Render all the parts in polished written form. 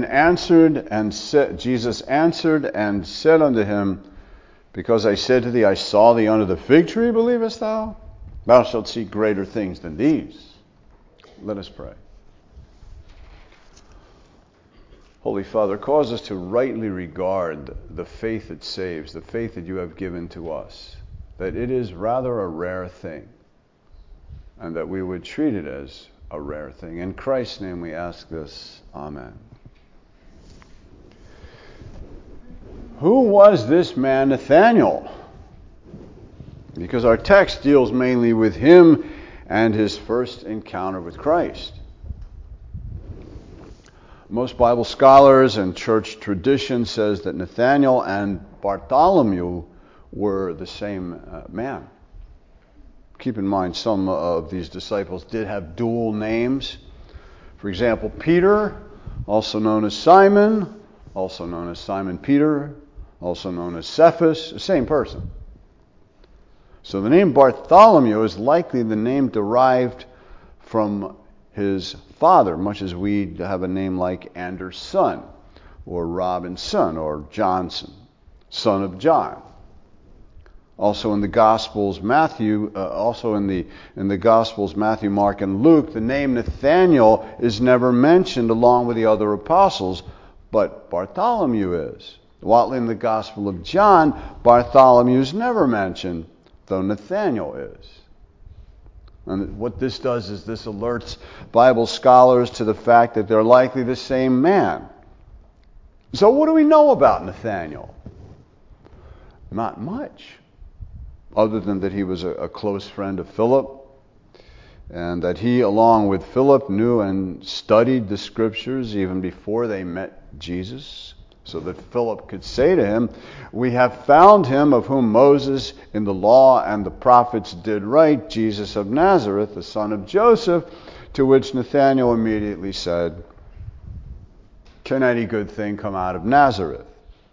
Jesus answered and said unto him, Because I said to thee, I saw thee under the fig tree, believest thou? Thou shalt see greater things than these. Let us pray. Holy Father, cause us to rightly regard the faith that saves, the faith that you have given to us, that it is rather a rare thing, and that we would treat it as a rare thing. In Christ's name we ask this. Amen. Who was this man Nathanael? Because our text deals mainly with him and his first encounter with Christ. Most Bible scholars and church tradition says that Nathanael and Bartholomew were the same man. Keep in mind, some of these disciples did have dual names. For example, Peter, also known as Simon, also known as Simon Peter, also known as Cephas, the same person. So the name Bartholomew is likely the name derived from his father, much as we have a name like Anderson, or Robinson, or Johnson, son of John. Also in the Gospels, Matthew, Mark, and Luke, the name Nathanael is never mentioned along with the other apostles, but Bartholomew is. While in the Gospel of John, Bartholomew is never mentioned, though Nathanael is. And what this does is this alerts Bible scholars to the fact that they're likely the same man. So what do we know about Nathanael? Not much, other than that he was a close friend of Philip, and that he, along with Philip, knew and studied the Scriptures even before they met Jesus, so that Philip could say to him, We have found him of whom Moses in the law and the prophets did write, Jesus of Nazareth, the son of Joseph, to which Nathanael immediately said, Can any good thing come out of Nazareth?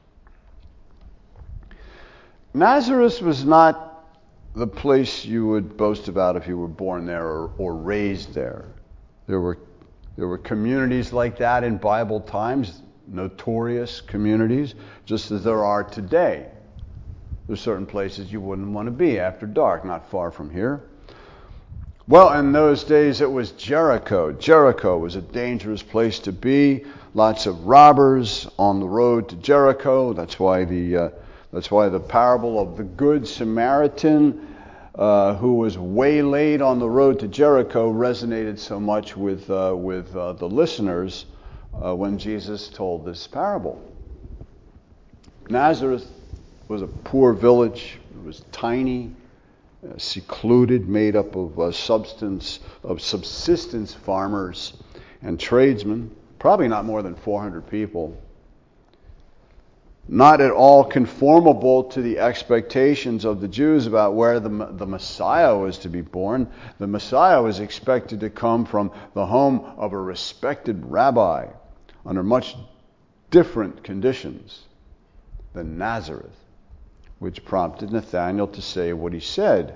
Nazareth was not the place you would boast about if you were born there or raised there. There were communities like that in Bible times, notorious communities, just as there are today. There's certain places you wouldn't want to be after dark, not far from here. Well, in those days it was Jericho. Jericho was a dangerous place to be. Lots of robbers on the road to Jericho. That's why the parable of the Good Samaritan who was waylaid on the road to Jericho resonated so much with the listeners when Jesus told this parable. Nazareth was a poor village. It was tiny, secluded, made up of subsistence farmers and tradesmen. Probably not more than 400 people. Not at all conformable to the expectations of the Jews about where the Messiah was to be born. The Messiah was expected to come from the home of a respected rabbi under much different conditions than Nazareth, which prompted Nathanael to say what he said.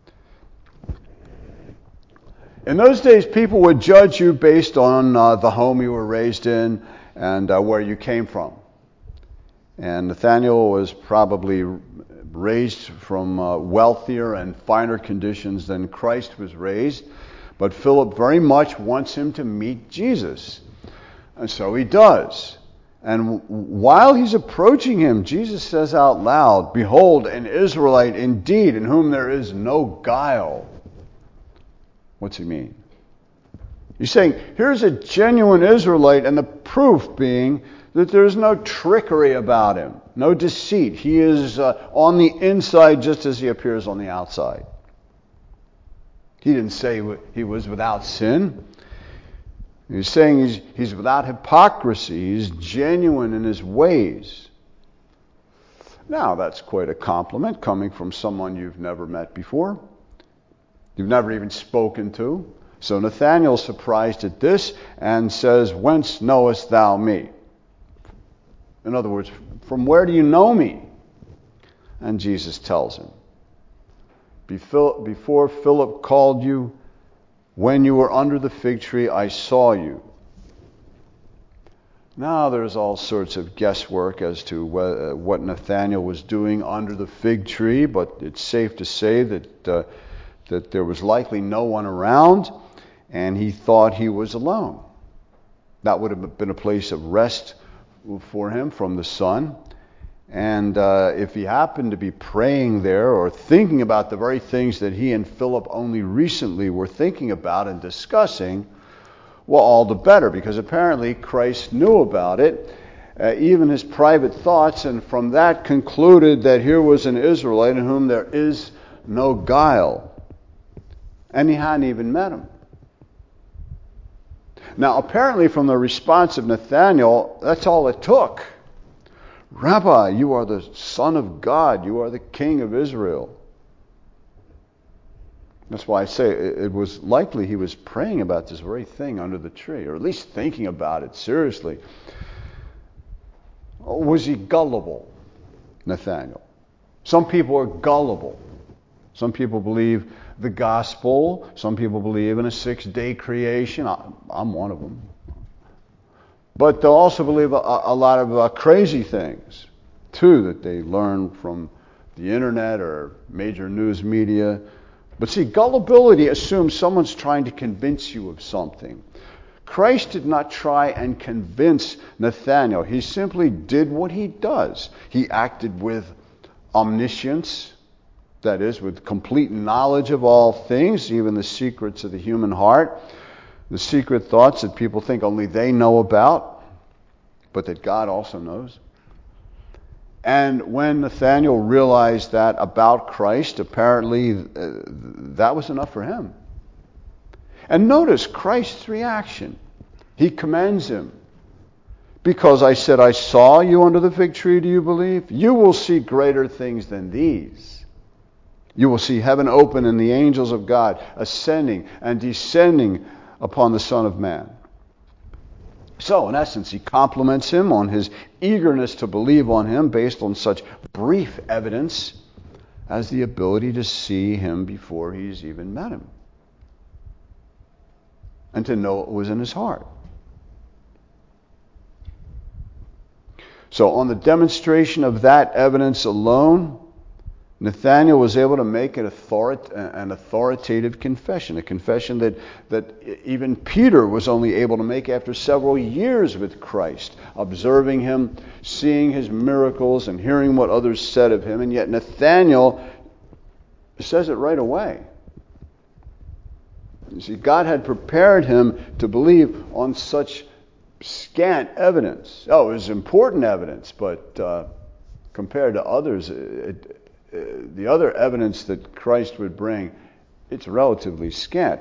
In those days, people would judge you based on the home you were raised in and where you came from. And Nathanael was probably raised from wealthier and finer conditions than Christ was raised. But Philip very much wants him to meet Jesus. And so he does. And while he's approaching him, Jesus says out loud, Behold, an Israelite indeed, in whom there is no guile. What's he mean? He's saying, here's a genuine Israelite, and the proof being that there's no trickery about him, no deceit. He is on the inside just as he appears on the outside. He didn't say he was without sin. He's saying he's without hypocrisy. He's genuine in his ways. Now, that's quite a compliment coming from someone you've never met before. You've never even spoken to. So Nathanael's surprised at this and says, Whence knowest thou me? In other words, from where do you know me? And Jesus tells him, Before Philip called you, when you were under the fig tree, I saw you. Now there's all sorts of guesswork as to what Nathanael was doing under the fig tree, but it's safe to say that there was likely no one around, and he thought he was alone. That would have been a place of rest for him from the sun. And if he happened to be praying there or thinking about the very things that he and Philip only recently were thinking about and discussing, well, all the better, because apparently Christ knew about it, even his private thoughts, and from that concluded that here was an Israelite in whom there is no guile. And he hadn't even met him. Now, apparently from the response of Nathanael, that's all it took. Rabbi, you are the Son of God. You are the King of Israel. That's why I say it was likely he was praying about this very thing under the tree, or at least thinking about it seriously. Was he gullible, Nathanael? Some people are gullible. Some people believe the gospel. Some people believe in a 6-day creation. I'm one of them. But they'll also believe a lot of crazy things, too, that they learn from the internet or major news media. But see, gullibility assumes someone's trying to convince you of something. Christ did not try and convince Nathanael. He simply did what he does. He acted with omniscience, that is, with complete knowledge of all things, even the secrets of the human heart, the secret thoughts that people think only they know about, but that God also knows. And when Nathanael realized that about Christ, apparently that was enough for him. And notice Christ's reaction. He commends him. Because I said, I saw you under the fig tree, do you believe? You will see greater things than these. You will see heaven open and the angels of God ascending and descending upon the Son of Man. So, in essence, he compliments him on his eagerness to believe on him based on such brief evidence as the ability to see him before he's even met him, and to know what was in his heart. So, on the demonstration of that evidence alone, Nathanael was able to make an authoritative confession, a confession that even Peter was only able to make after several years with Christ, observing him, seeing his miracles, and hearing what others said of him. And yet Nathanael says it right away. You see, God had prepared him to believe on such scant evidence. Oh, it was important evidence, but compared to others, the other evidence that Christ would bring, it's relatively scant.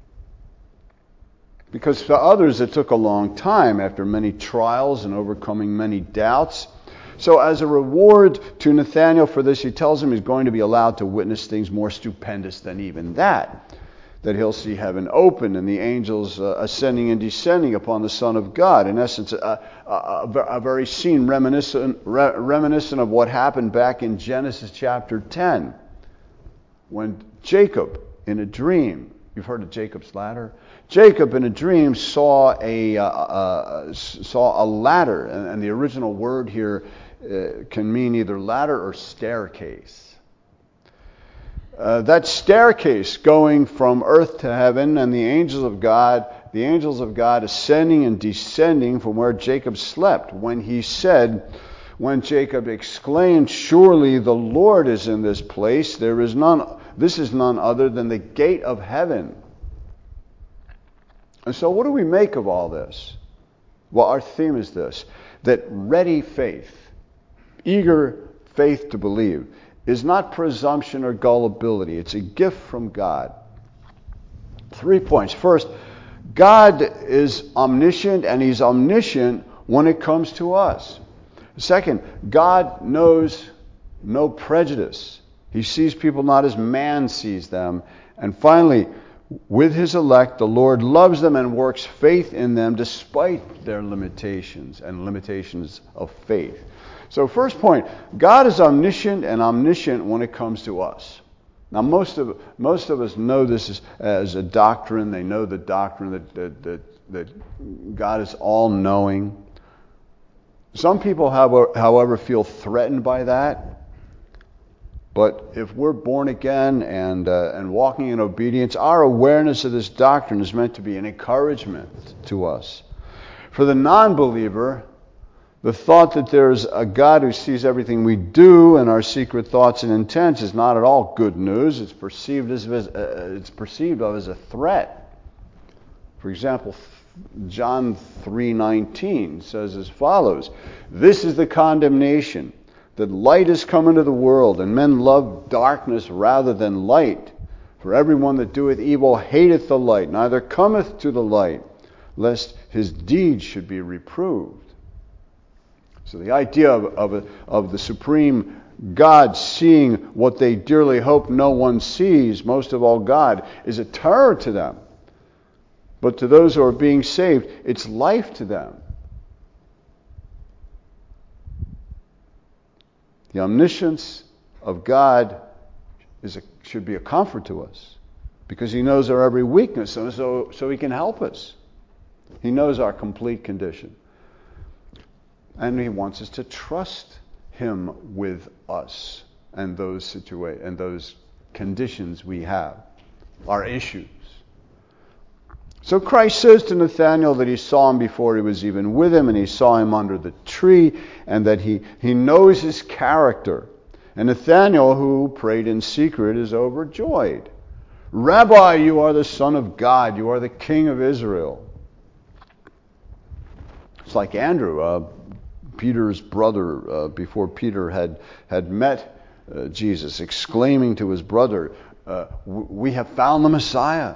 Because for others it took a long time after many trials and overcoming many doubts. So as a reward to Nathanael for this, he tells him he's going to be allowed to witness things more stupendous than even that. That he'll see heaven open and the angels ascending and descending upon the Son of God. In essence, a very scene reminiscent of what happened back in Genesis chapter 10, when Jacob, in a dream, you've heard of Jacob's ladder? Jacob, in a dream, saw a ladder, and the original word here can mean either ladder or staircase. That staircase going from earth to heaven, and the angels of God ascending and descending from where Jacob slept. When Jacob exclaimed, "Surely the Lord is in this place. This is none other than the gate of heaven." And so what do we make of all this? Well, our theme is this, that ready faith, eager faith to believe, is not presumption or gullibility. It's a gift from God. 3 points. First, God is omniscient, and he's omniscient when it comes to us. Second, God knows no prejudice. He sees people not as man sees them. And finally, with his elect, the Lord loves them and works faith in them despite their limitations and limitations of faith. So first point, God is omniscient and omniscient when it comes to us. Now most of us know this as a doctrine. They know the doctrine that God is all-knowing. Some people, however, feel threatened by that. But if we're born again and walking in obedience, our awareness of this doctrine is meant to be an encouragement to us. For the non-believer, the thought that there's a God who sees everything we do and our secret thoughts and intents is not at all good news. It's perceived of as a threat. For example, John 3:19 says as follows, "This is the condemnation, that light has come into the world, and men love darkness rather than light. For everyone that doeth evil hateth the light, neither cometh to the light, lest his deeds should be reproved." So the idea of the supreme God seeing what they dearly hope no one sees, most of all God, is a terror to them. But to those who are being saved, it's life to them. The omniscience of God should be a comfort to us because He knows our every weakness, so He can help us. He knows our complete condition. And He wants us to trust Him with us and those conditions we have, our issues. So Christ says to Nathanael that He saw him before He was even with him, and He saw him under the tree, and that he knows his character. And Nathanael, who prayed in secret, is overjoyed. "Rabbi, you are the Son of God. You are the King of Israel." It's like Andrew, Peter's brother, before Peter had met Jesus, exclaiming to his brother, "We have found the Messiah."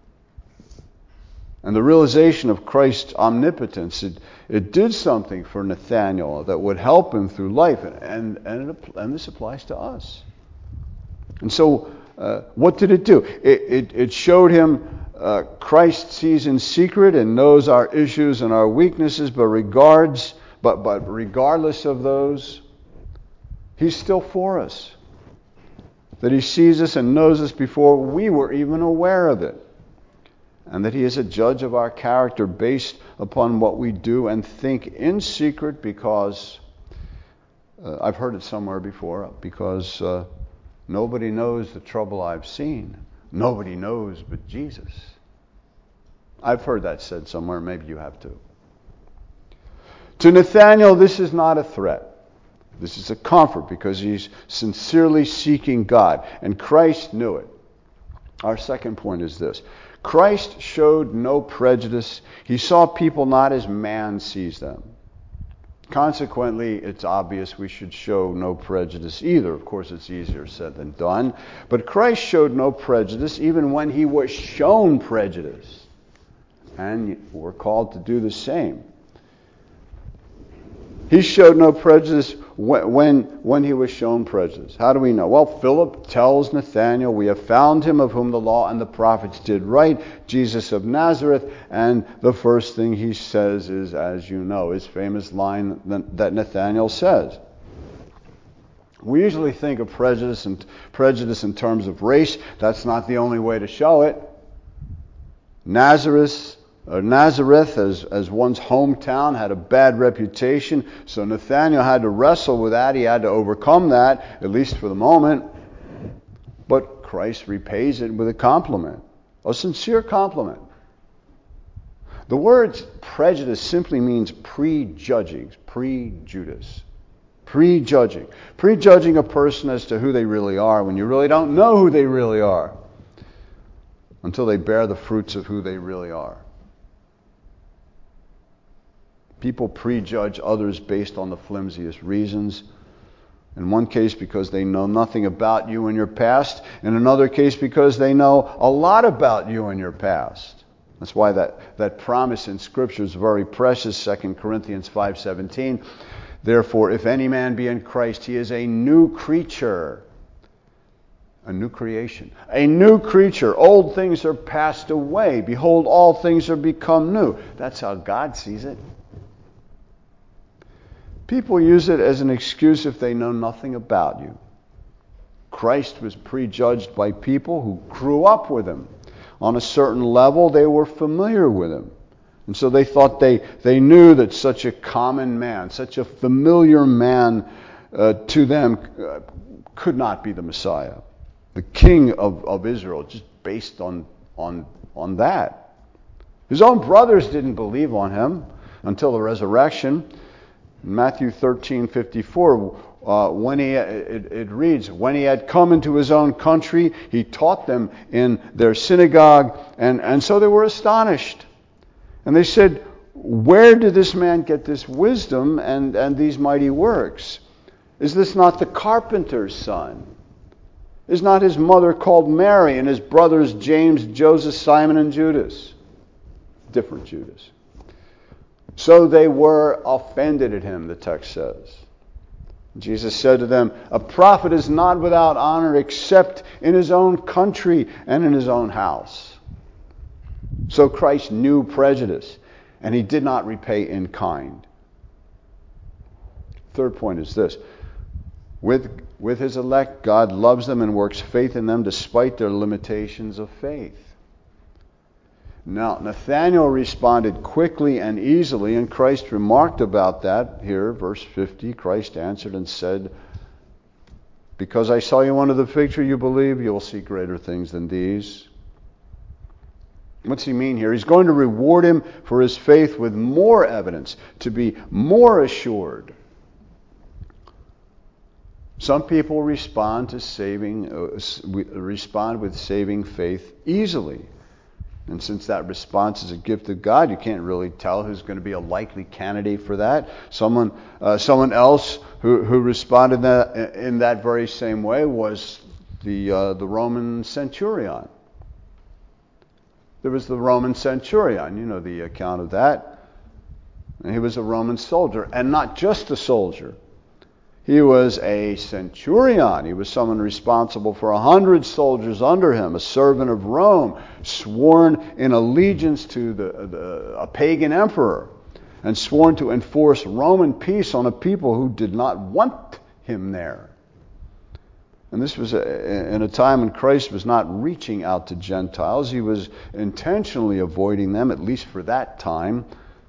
And the realization of Christ's omnipotence, it did something for Nathanael that would help him through life. And this applies to us. And so, what did it do? It showed him Christ sees in secret and knows our issues and our weaknesses, but regardless of those, He's still for us. That He sees us and knows us before we were even aware of it. And that He is a judge of our character based upon what we do and think in secret because, I've heard it somewhere before, because nobody knows the trouble I've seen. Nobody knows but Jesus. I've heard that said somewhere, maybe you have too. To Nathanael, this is not a threat. This is a comfort because he's sincerely seeking God. And Christ knew it. Our second point is this. Christ showed no prejudice. He saw people not as man sees them. Consequently, it's obvious we should show no prejudice either. Of course, it's easier said than done. But Christ showed no prejudice even when He was shown prejudice. And we're called to do the same. He showed no prejudice when He was shown prejudice. How do we know? Well, Philip tells Nathanael, "We have found him of whom the law and the prophets did write, Jesus of Nazareth." And the first thing he says is, as you know, his famous line that Nathanael says. We usually think of prejudice in terms of race. That's not the only way to show it. Nazareth, as one's hometown, had a bad reputation, so Nathanael had to wrestle with that. He had to overcome that, at least for the moment. But Christ repays it with a compliment, a sincere compliment. The word prejudice simply means prejudging, prejudice. Prejudging. Prejudging a person as to who they really are when you really don't know who they really are until they bear the fruits of who they really are. People prejudge others based on the flimsiest reasons. In one case, because they know nothing about you and your past. In another case, because they know a lot about you and your past. That's why that promise in Scripture is very precious. 2 Corinthians 5:17. Therefore, if any man be in Christ, he is a new creature. A new creation. A new creature. Old things are passed away. Behold, all things are become new. That's how God sees it. People use it as an excuse if they know nothing about you. Christ was prejudged by people who grew up with Him. On a certain level, they were familiar with Him. And so they thought they knew that such a common man, such a familiar man to them could not be the Messiah, the king of Israel, just based on that. His own brothers didn't believe on him until the resurrection. In Matthew 13:54, it reads, when he had come into his own country, he taught them in their synagogue, and so they were astonished. And they said, where did this man get this wisdom and these mighty works? Is this not the carpenter's son? Is not his mother called Mary, and his brothers James, Joseph, Simon, and Judas? Different Judas. So they were offended at him, the text says. Jesus said to them, a prophet is not without honor except in his own country and in his own house. So Christ knew prejudice, and he did not repay in kind. Third point is this. With his elect, God loves them and works faith in them despite their limitations of faith. Now, Nathanael responded quickly and easily, and Christ remarked about that here, verse 50. Christ answered and said, because I saw you under the fig tree, you believe, you will see greater things than these. What's he mean here? He's going to reward him for his faith with more evidence, to be more assured. Some people respond with saving faith easily. And since that response is a gift of God, you can't really tell who's going to be a likely candidate for that. Someone else who responded in that very same way was the Roman centurion. There was the Roman centurion. You know the account of that. And he was a Roman soldier, and not just a soldier. He was a centurion. He was someone responsible for 100 soldiers under him, a servant of Rome, sworn in allegiance to a pagan emperor, and sworn to enforce Roman peace on a people who did not want him there. And this was in a time when Christ was not reaching out to Gentiles. He was intentionally avoiding them, at least for that time.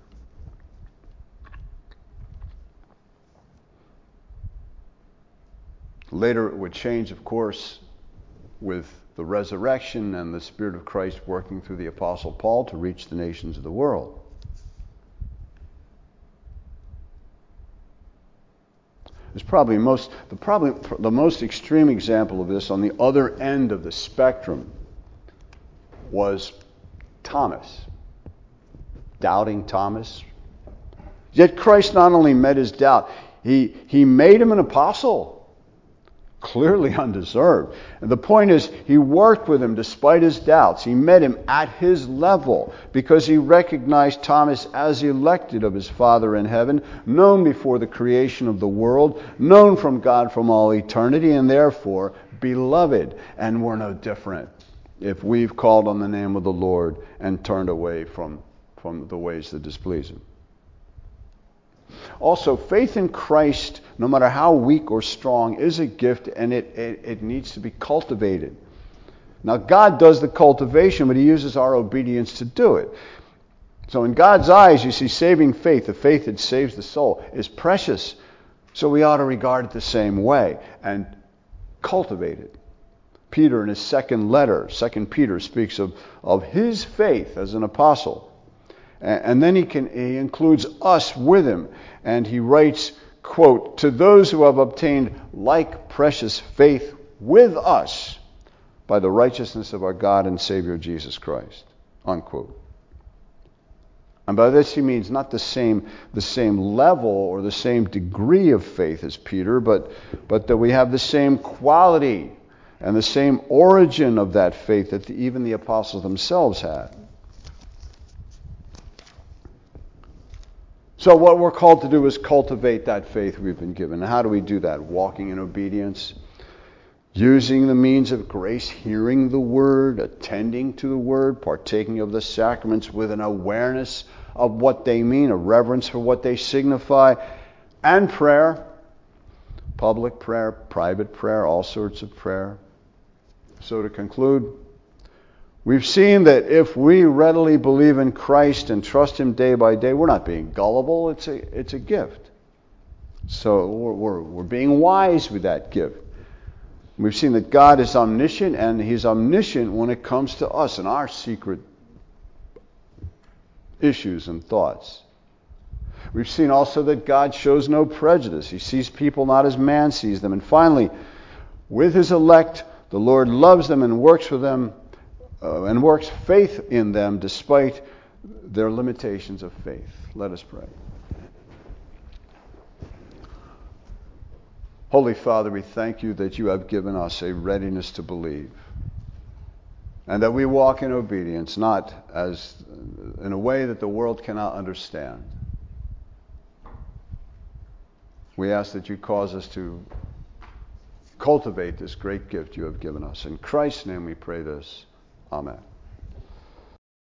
Later it would change, of course, with the resurrection and the Spirit of Christ working through the Apostle Paul to reach the nations of the world. It's probably the most extreme example of this on the other end of the spectrum was Thomas. Doubting Thomas. Yet Christ not only met his doubt, he made him an apostle. Clearly undeserved. And the point is, he worked with him despite his doubts. He met him at his level because he recognized Thomas as elected of his Father in heaven, known before the creation of the world, known from God from all eternity, and therefore beloved. And we're no different if we've called on the name of the Lord and turned away from the ways that displease him. Also, faith in Christ, no matter how weak or strong, is a gift, and it needs to be cultivated. Now, God does the cultivation, but he uses our obedience to do it. So in God's eyes, you see, saving faith, the faith that saves the soul, is precious. So we ought to regard it the same way and cultivate it. Peter, in his second letter, 2 Peter, speaks of his faith as an apostle. And then he includes us with him. And he writes, quote, to those who have obtained like precious faith with us by the righteousness of our God and Savior Jesus Christ, unquote. And by this he means not the same level or the same degree of faith as Peter, but that we have the same quality and the same origin of that faith that even the apostles themselves had. So what we're called to do is cultivate that faith we've been given. And how do we do that? Walking in obedience, using the means of grace, hearing the word, attending to the word, partaking of the sacraments with an awareness of what they mean, a reverence for what they signify, and prayer, public prayer, private prayer, all sorts of prayer. So to conclude, We've seen that if we readily believe in Christ and trust Him day by day, we're not being gullible. It's a gift. So we're being wise with that gift. We've seen that God is omniscient, and He's omniscient when it comes to us and our secret issues and thoughts. We've seen also that God shows no prejudice. He sees people not as man sees them. And finally, with His elect, the Lord loves them and works with them and works faith in them despite their limitations of faith. Let us pray. Holy Father, we thank You that You have given us a readiness to believe, and that we walk in obedience, not as in a way that the world cannot understand. We ask that You cause us to cultivate this great gift You have given us. In Christ's name we pray this. Amen.